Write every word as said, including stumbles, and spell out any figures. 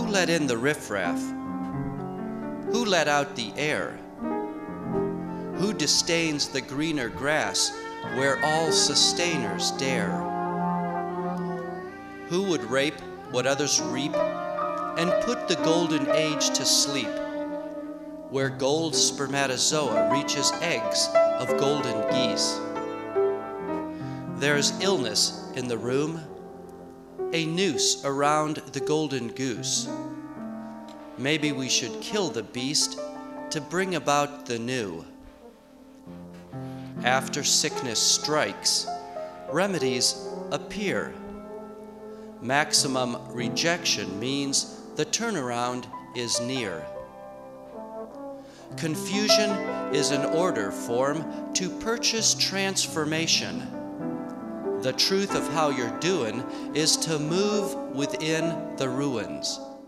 let in the riffraff? Who let out the air? Who disdains the greener grass where all sustainers dare? Who would rape what others reap and put the golden age to sleep, where gold spermatozoa reaches eggs of golden geese? There's illness in the room, a noose around the golden goose. Maybe we should kill the beast to bring about the new. After sickness strikes, remedies appear. Maximum rejection means the turnaround is near. Confusion is an order form to purchase transformation. The truth of how you're doing is to move within the ruins.